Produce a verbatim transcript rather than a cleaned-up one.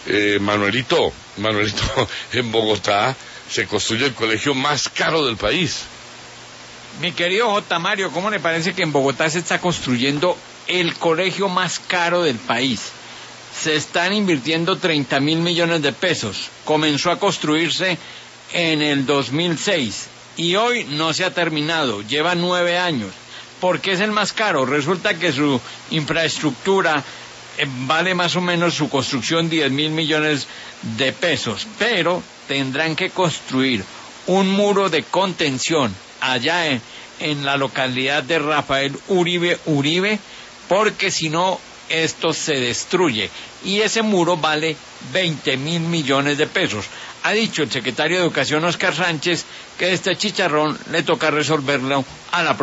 Eh, Manuelito, Manuelito, en Bogotá se construye el colegio más caro del país. Mi querido J. Mario, ¿cómo le parece que en Bogotá se está construyendo el colegio más caro del país? Se están invirtiendo treinta mil millones de pesos. Comenzó a construirse en el dos mil seis y hoy no se ha terminado, lleva nueve años. ¿Por qué es el más caro? Resulta que su infraestructura eh, vale más o menos su construcción diez mil millones de pesos, pero tendrán que construir un muro de contención allá en, en la localidad de Rafael Uribe Uribe, porque si no esto se destruye y ese muro vale veinte mil millones de pesos. Ha dicho el secretario de Educación Óscar Sánchez que este chicharrón le toca resolverlo a la